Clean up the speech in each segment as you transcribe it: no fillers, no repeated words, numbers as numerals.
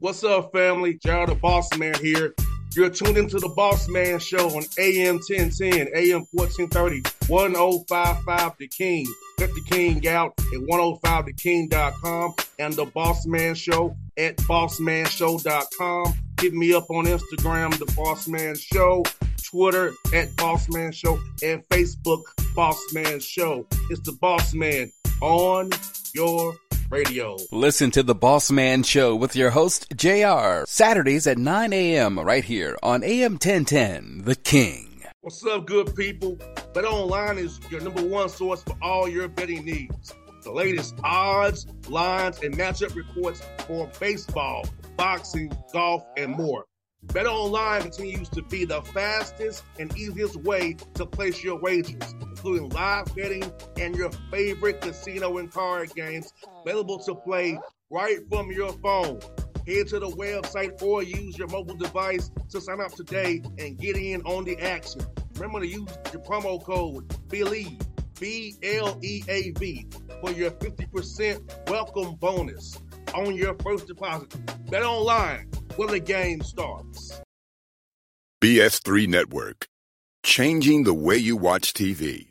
What's up, family? Gerald the Boss Man here. You're tuned into the Boss Man Show on AM 1010, AM 1430, 1055 The King. Let the King out at 105theking.com and the Boss Man Show at bossmanshow.com. Hit me up on Instagram, The Boss Man Show, Twitter at Boss Man Show, and Facebook, Boss Man Show. It's the Boss Man on your radio. Listen to the Boss Man Show with your host, JR, Saturdays at 9 a.m. right here on AM 1010, The King. What's up, good people? BetOnline is your number one source for all your betting needs. The latest odds, lines, and matchup reports for baseball, boxing, golf, and more. BetOnline continues to be the fastest and easiest way to place your wagers, including live betting and your favorite casino and card games available to play right from your phone. Head to the website or use your mobile device to sign up today and get in on the action. Remember to use your promo code BELIEVE, B-L-E-A-V, for your 50% welcome bonus on your first deposit. BetOnline, where the game starts. BS3 Network, changing the way you watch TV.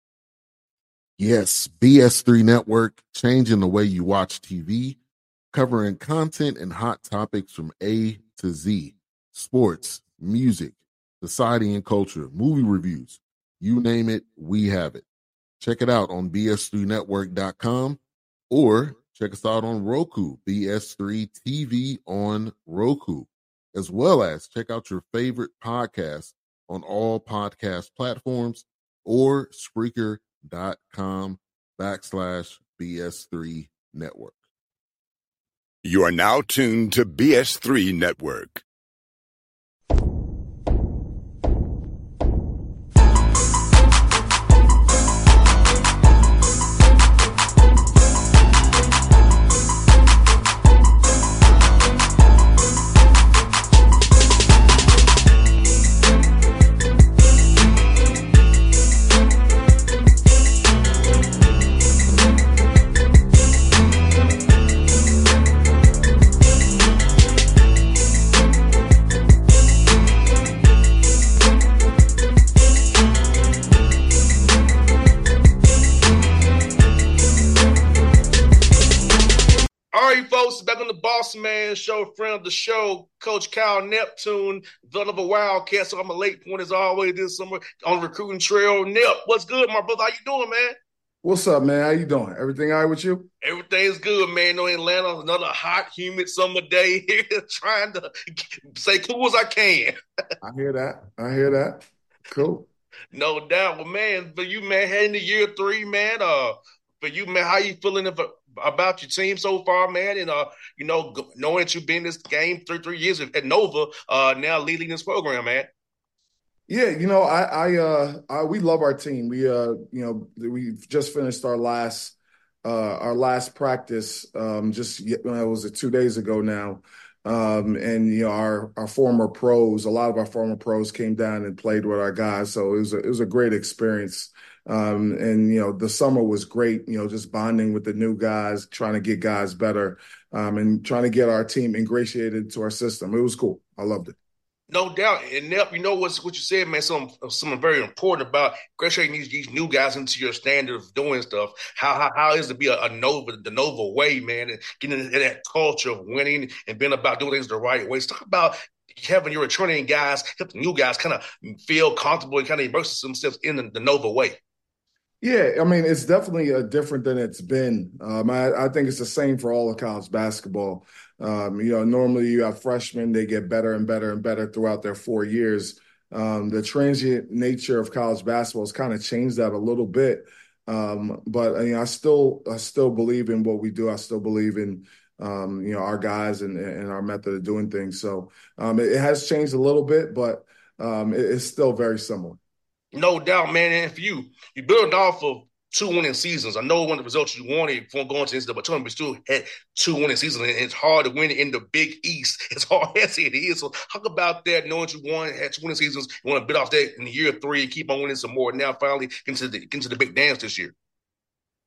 Yes, BS3 Network, changing the way you watch TV, covering content and hot topics from A to Z, sports, music, society and culture, movie reviews, you name it, we have it. Check it out on bs3network.com or check us out on Roku, BS3 TV on Roku, as well as check out your favorite podcast on all podcast platforms or Spreaker.com/BS3 Network. You are now tuned to BS3 Network. Back on the Boss Man Show, friend of the show, Coach Kyle Neptune, son of a Wildcat. So I'm a late point as always this summer on recruiting trail. Nep, what's good, my brother? How you doing, man? What's up, man? How you doing? Everything all right with you? Everything's good, man. No, Atlanta, another hot, humid summer day here, trying to stay cool as I can. I hear that. Cool. No doubt. Well, man, for you, man, heading to year 3, man, for you, man, how you feeling about your team so far, man? And, knowing that you've been in this game 3 years at Nova, now leading this program, man. Yeah, we love our team. We've just finished our last practice, it was 2 days ago now. Our former pros, a lot of our former pros came down and played with our guys. So it was a great experience. The summer was great, just bonding with the new guys, trying to get guys better, and trying to get our team ingratiated to our system. It was cool. I loved it. No doubt. And Nep, you know what you said, man, something very important about ingratiating these new guys into your standard of doing stuff. How is it to be the Nova way, man, and getting into that culture of winning and being about doing things the right way. So talk about having your returning guys, help the new guys kind of feel comfortable and kind of immerse themselves in the Nova way. Yeah, I mean, it's definitely different than it's been. I think it's the same for all of college basketball. Normally you have freshmen, they get better and better and better throughout their 4 years. The transient nature of college basketball has kind of changed that a little bit. But I still believe in what we do. I still believe in our guys and our method of doing things. So it has changed a little bit, but it's still very similar. No doubt, man. And for you build off of 2 winning seasons. I know one of the results you wanted from going to NCAA tournament, but still had 2 winning seasons, and it's hard to win in the Big East. It's hard as it is. So talk about that, knowing you had 2 winning seasons. You want to bid off that in year 3 and keep on winning some more. Now finally get to the big dance this year.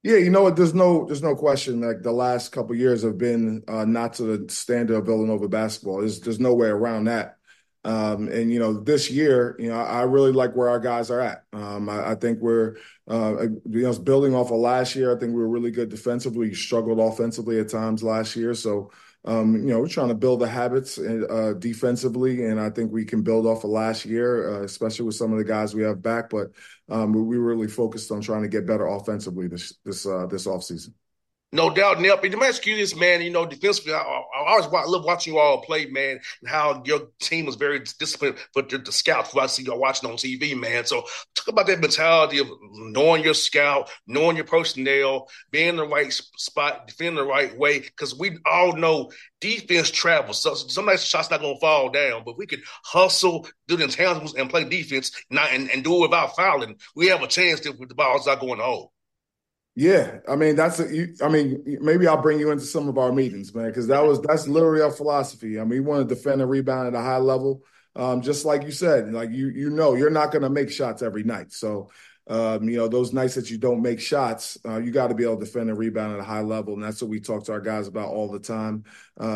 Yeah, you know what? There's no question. Like the last couple of years have been not to the standard of Villanova basketball. There's no way around that. And this year, I really like where our guys are at. I think we're, building off of last year. I think we were really good defensively. We struggled offensively at times last year. So, we're trying to build the habits defensively, and I think we can build off of last year, especially with some of the guys we have back. But we really focused on trying to get better offensively this offseason. No doubt, Nip. Let me ask you this, man. Defensively, I always love watching you all play, man, and how your team was very disciplined for the scouts who I see you watching on TV, man. So talk about that mentality of knowing your scout, knowing your personnel, being in the right spot, defending the right way, because we all know defense travels. So sometimes the shot's not going to fall down, but we could hustle, do the intangibles, and play defense and do it without fouling. We have a chance if the ball's not going to hold. Yeah, I mean maybe I'll bring you into some of our meetings, man, because that's literally our philosophy. I mean, we want to defend and rebound at a high level, just like you said. Like you're not going to make shots every night. So, those nights that you don't make shots, you got to be able to defend and rebound at a high level, and that's what we talk to our guys about all the time.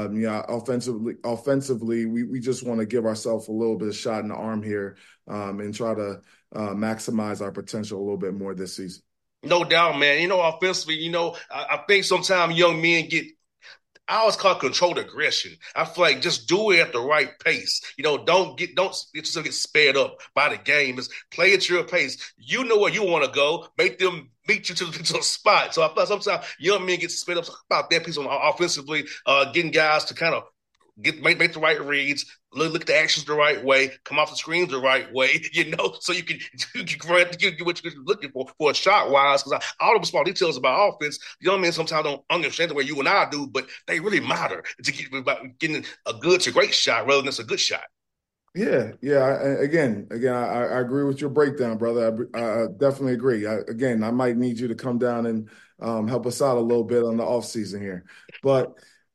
Offensively, we just want to give ourselves a little bit of shot in the arm here, and try to maximize our potential a little bit more this season. No doubt, man. Offensively, I think sometimes young men I always call it controlled aggression. I feel like just do it at the right pace. Don't get yourself get sped up by the game. Just play at your pace. You know where you want to go. Make them beat you to the spot. So I feel like sometimes young men get sped up. Talk about that piece on offensively, getting guys to kind of make the right reads, look at the actions the right way, come off the screens the right way, so you can get what you're looking for a shot wise. Because all the small details about offense, young men sometimes don't understand the way you and I do, but they really matter to about getting a good to great shot rather than just a good shot. Yeah. Again, I agree with your breakdown, brother. I definitely agree. I might need you to come down and help us out a little bit on the off season here, but.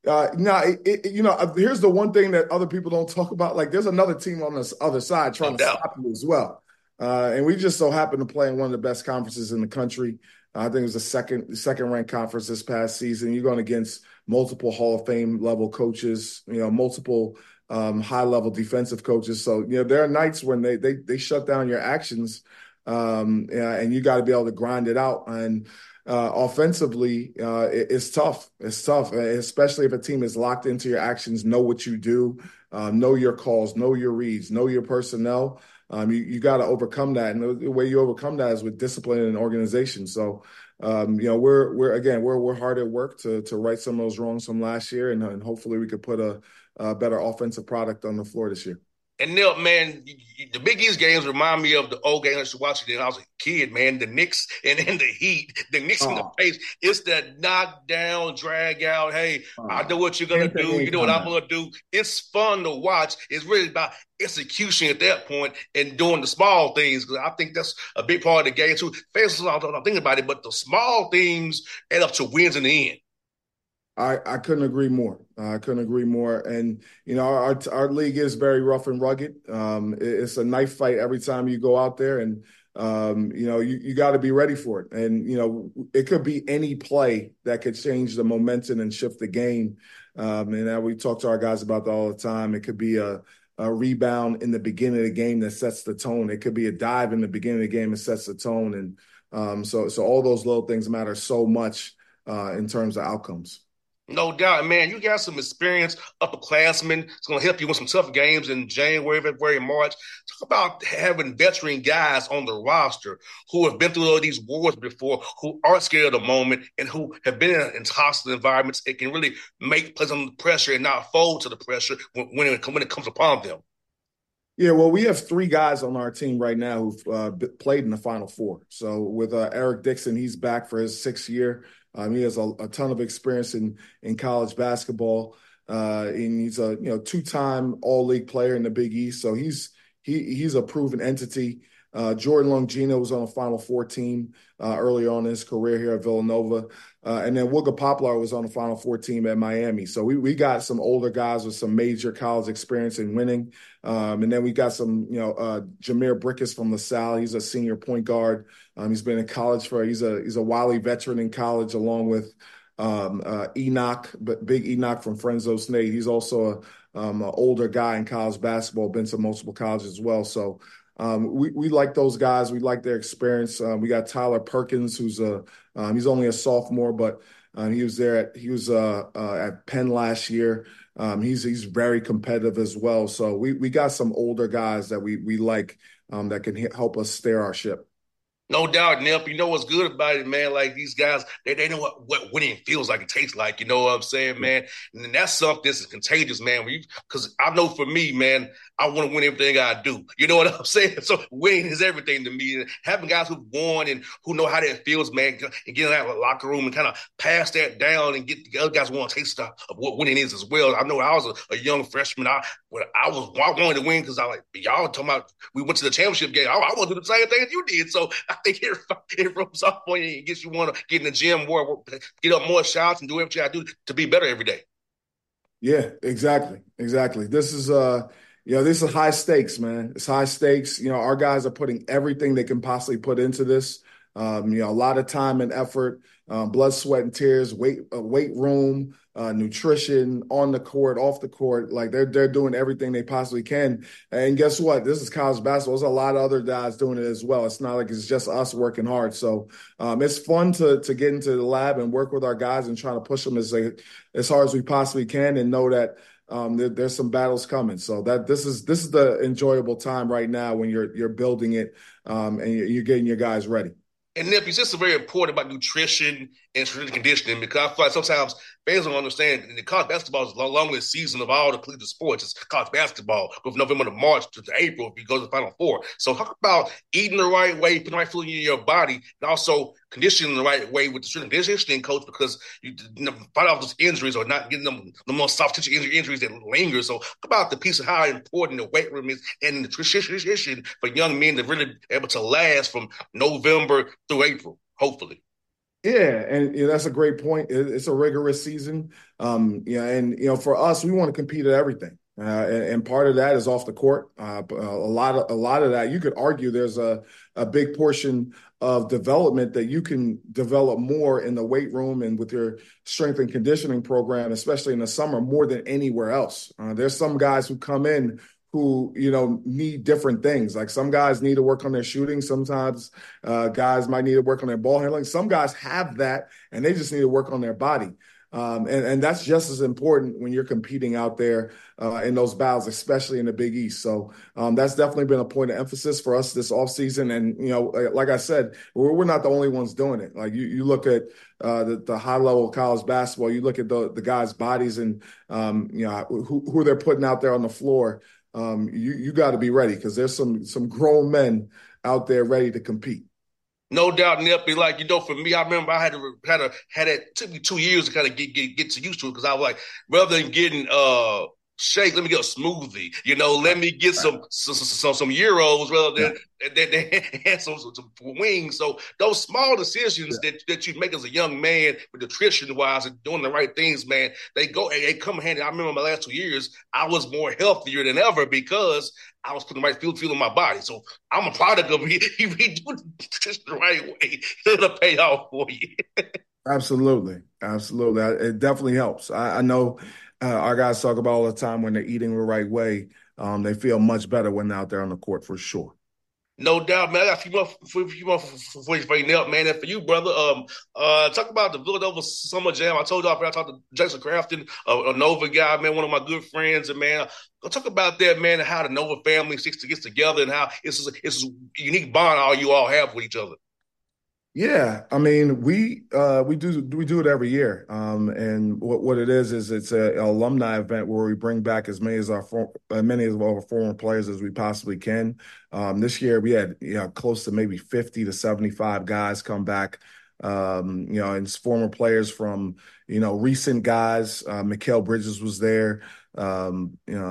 Here's the one thing that other people don't talk about. Like, there's another team on this other side trying to stop you as well. And we just so happen to play in one of the best conferences in the country. I think it was the second ranked conference this past season. You're going against multiple Hall of Fame level coaches, multiple high level defensive coaches. So, there are nights when they shut down your actions, and you got to be able to grind it out. And offensively, it's tough. It's tough, especially if a team is locked into your actions, know what you do, know your calls, know your reads, know your personnel. You got to overcome that, and the way you overcome that is with discipline and organization. So, we're hard at work to right some of those wrongs from last year, and hopefully we could put a better offensive product on the floor this year. And Neil, man, the Big East games remind me of the old games I used to watch when I was a kid, man. The Knicks and the Heat, the Knicks and the pace. It's that knock down, drag out. Hey, I know what you're going to do. You know what I'm going to do. It's fun to watch. It's really about execution at that point and doing the small things. Because I think that's a big part of the game, too. Fans don't think about it, but the small things add up to wins in the end. I couldn't agree more. And, our league is very rough and rugged. It's a knife fight every time you go out there. And, you got to be ready for it. And, it could be any play that could change the momentum and shift the game. And we talk to our guys about that all the time. It could be a rebound in the beginning of the game that sets the tone. It could be a dive in the beginning of the game that sets the tone. And so all those little things matter so much in terms of outcomes. No doubt, man. You got some experience, upperclassmen. It's going to help you win some tough games in January, February, March. Talk about having veteran guys on the roster who have been through all these wars before, who aren't scared of the moment, and who have been in hostile environments. It can really make plays under pressure and not fold to the pressure when it comes upon them. Yeah, well, we have 3 guys on our team right now who've played in the Final Four. So with Eric Dixon, he's back for his 6th year. He has a ton of experience in college basketball, and he's a 2-time All-League player in the Big East. So he's a proven entity. Jordan Longino was on the Final Four team early on in his career here at Villanova. And then Wooga Poplar was on the Final Four team at Miami. So we got some older guys with some major college experience in winning. And then we got some, Jameer Brickus from LaSalle. He's a senior point guard. He's been in college he's a Wiley veteran in college, along with Enoch, but Big Enoch from Fresno State. He's also an older guy in college basketball, been to multiple colleges as well. So we like those guys. We like their experience. We got Tyler Perkins, who's he's only a sophomore, but he was at Penn last year. He's very competitive as well. So we got some older guys that we like that can help us steer our ship. No doubt, Nip. You know what's good about it, man? Like, these guys, they know what winning feels like, it tastes like. You know what I'm saying, man? And that's something that's contagious, man. Because I know for me, man, I want to win everything I do. You know what I'm saying? So winning is everything to me. And having guys who've won and who know how that feels, man, and getting out of the locker room and kind of pass that down and get the other guys want to taste of what winning is as well. I know I was a young freshman. I wanted to win because I like, y'all talking about we went to the championship game. I want to do the same thing as you did. So I think it rubs off on you and gets you want to get in the gym more, get up more shots and do everything I do to be better every day. Yeah, exactly. This is this is high stakes, man. It's high stakes. Our guys are putting everything they can possibly put into this. A lot of time and effort, blood, sweat, and tears, weight room, nutrition, on the court, off the court. Like they're doing everything they possibly can. And guess what? This is college basketball. There's a lot of other guys doing it as well. It's not like it's just us working hard. So it's fun to get into the lab and work with our guys and try to push them as hard as we possibly can, and know that there's some battles coming. So that this is the enjoyable time right now when you're building it and you're getting your guys ready. And Nip, it's just very important about nutrition and strength conditioning, because I feel like sometimes fans don't understand the college basketball is the longest season of all the collegiate sports. It's college basketball from November to March to April if you go to the Final Four. So talk about eating the right way, putting the right food in your body, and also conditioning the right way with the strength conditioning coach, because you fight off those injuries or not getting them the most soft tissue injuries that linger. So talk about the piece of how important the weight room is and the nutrition for young men to really be able to last from November through April, hopefully. Yeah, and that's a great point. It's a rigorous season. For us, we want to compete at everything. And part of that is off the court. A lot of that, you could argue there's a big portion of development that you can develop more in the weight room and with your strength and conditioning program, especially in the summer, more than anywhere else. There's some guys who come in who, need different things. Like some guys need to work on their shooting. Sometimes guys might need to work on their ball handling. Some guys have that and they just need to work on their body. And that's just as important when you're competing out there in those battles, especially in the Big East. So that's definitely been a point of emphasis for us this offseason. And, like I said, we're not the only ones doing it. Like you look at the high level of college basketball, you look at the guys' bodies and, who they're putting out there on the floor. You got to be ready, because there's some grown men out there ready to compete. No doubt, Nip. Like, for me, I remember I had it took me 2 years to kind of get to used to it, because I was like, rather than getting shake, let me get a smoothie. Let me get some euros rather than some wings. So those small decisions that you make as a young man, with nutrition wise and doing the right things, man, they come handy. I remember my last 2 years, I was more healthier than ever because I was putting the right feel in my body. So I'm a product of it. If you do nutrition the right way, it'll pay off for you. Absolutely. It definitely helps. I know our guys talk about all the time when they're eating the right way, they feel much better when they're out there on the court, for sure. No doubt, man. I got a few more for you, Nip, man. And for you, brother, talk about the Villanova Summer Jam. I told y'all, I talked to Jason Crafton, a Nova guy, man, one of my good friends. And, man, go talk about that, man, and how the Nova family gets together and how it's a unique bond all you all have with each other. Yeah, I mean, we do it every year, and what it is it's an alumni event where we bring back as many of our former players as we possibly can. This year we had close to maybe 50 to 75 guys come back, and it's former players from recent guys. Mikal Bridges was there,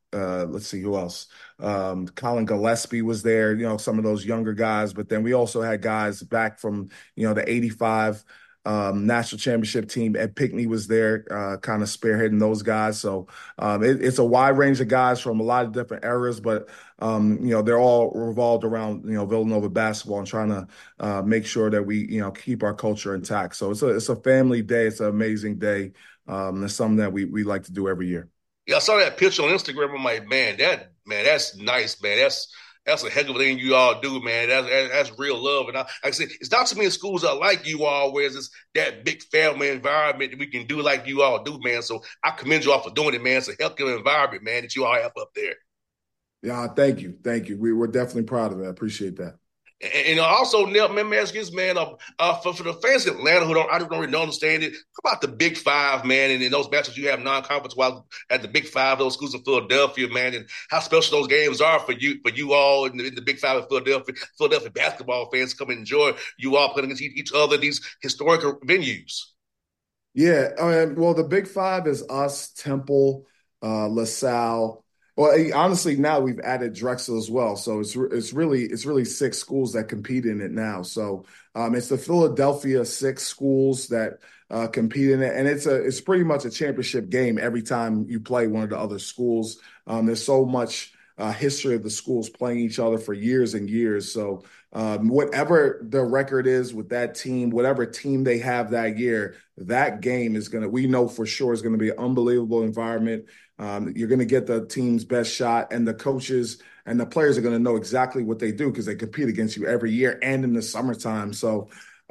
let's see who else. Colin Gillespie was there, some of those younger guys. But then we also had guys back from, the 85 national championship team. Ed Pinkney was there, kind of spearheading those guys. So it's a wide range of guys from a lot of different eras, but they're all revolved around Villanova basketball and trying to make sure that we keep our culture intact. So it's a family day. It's an amazing day. It's something that we like to do every year. Yeah, I saw that picture on Instagram. I'm like, that's nice, man. That's a heck of a thing you all do, man. That's real love. And like I said, it's not too many schools that like you all, where it's that big family environment that we can do like you all do, man. So I commend you all for doing it, man. It's a heck of an environment, man, that you all have up there. Yeah, thank you. We're definitely proud of it. I appreciate that. And also, Nell, man, ask this, man, for the fans in Atlanta who don't really understand it, how about the Big Five, man, and in those matches you have non-conference while at the Big Five, those schools of Philadelphia, man, and how special those games are for you all in the Big Five of Philadelphia basketball fans come and enjoy you all playing against each other, these historic venues. Yeah, well, the Big Five is us, Temple, LaSalle. Well, honestly, now we've added Drexel as well, so it's really 6 schools that compete in it now. So it's the Philadelphia 6 schools that compete in it, and it's pretty much a championship game every time you play one of the other schools. There's so much history of the schools playing each other for years and years. So whatever the record is with that team, whatever team they have that year, that game we know for sure is going to be an unbelievable environment. You're going to get the team's best shot, and the coaches and the players are going to know exactly what they do because they compete against you every year and in the summertime. So,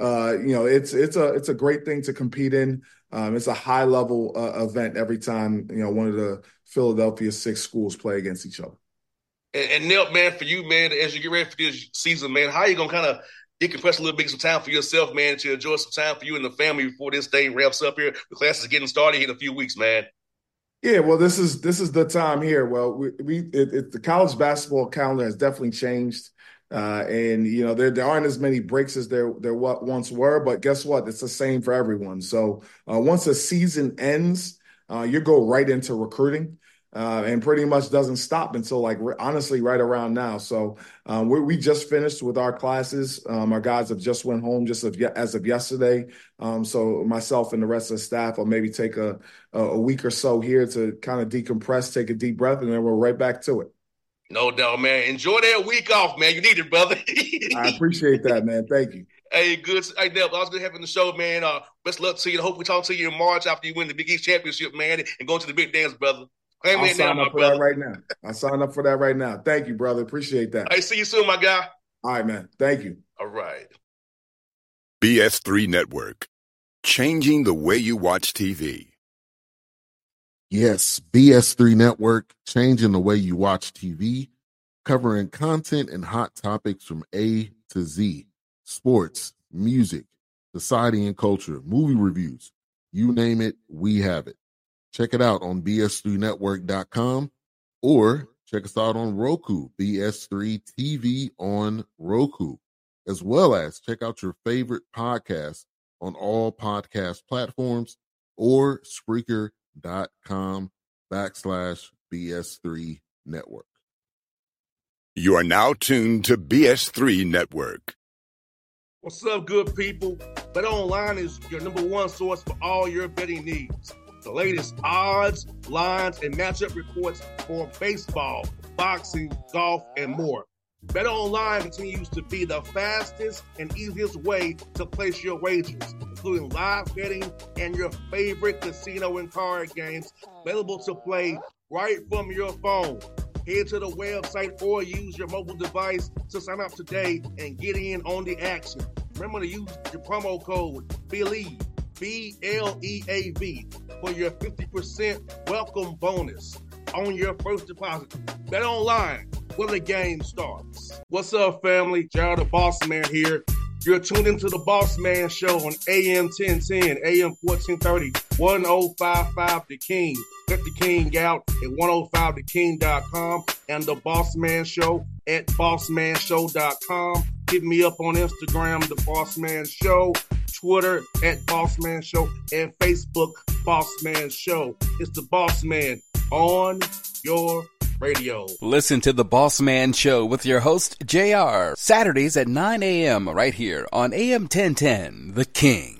it's a great thing to compete in. It's a high level event every time, one of the Philadelphia 6 schools play against each other. And Nell, man, for you, man, as you get ready for this season, man, how are you going to kind of decompress a little bit, some time for yourself, man, to enjoy some time for you and the family before this thing wraps up here? The class is getting started in a few weeks, man. Yeah, well, this is the time here. Well, the college basketball calendar has definitely changed, and there aren't as many breaks as there once were. But guess what? It's the same for everyone. So once a season ends, you go right into recruiting, and pretty much doesn't stop until honestly right around now. So we just finished with our classes. Our guys have just went home as of yesterday. So myself and the rest of the staff will maybe take a week or so here to kind of decompress, take a deep breath, and then we're right back to it. No doubt, man. Enjoy that week off, man. You need it, brother. I appreciate that, man. Thank you. Hey, good. Hey, Nell, I was good having the show, man. Best luck to you. Hope we talk to you in March after you win the Big East Championship, man, and go to the big dance, brother. I'll sign up for that right now. I'll sign up for that right now. Thank you, brother. Appreciate that. Hey, see you soon, my guy. All right, man. Thank you. All right. BS3 Network. Changing the way you watch TV. Yes, BS3 Network, changing the way you watch TV, covering content and hot topics from A to Z. Sports, music, society and culture, movie reviews. You name it, we have it. Check it out on bs3network.com or check us out on Roku, BS3 TV on Roku, as well as check out your favorite podcast on all podcast platforms or Spreaker.com/BS3 Network. You are now tuned to BS3 Network. What's up, good people? BetOnline is your number one source for all your betting needs. The latest odds, lines, and matchup reports for baseball, boxing, golf, and more. BetOnline continues to be the fastest and easiest way to place your wagers, including live betting and your favorite casino and card games available to play right from your phone. Head to the website or use your mobile device to sign up today and get in on the action. Remember to use your promo code BELIEVE, BLEAV, for your 50% welcome bonus on your first deposit. Bet online where the game starts. What's up, family? Jared the Boss Man here. You're tuned into the Boss Man Show on AM 1010, AM 1430, 1055 The King. Check The King out at 105theking.com and the Boss Man Show at bossmanshow.com. Hit me up on Instagram, The Boss Man Show, Twitter at Boss Man Show, and Facebook, Boss Man Show. It's the Boss Man on your Radio. Listen to The Boss Man Show with your host, JR, Saturdays at 9 a.m. right here on AM 1010, The King.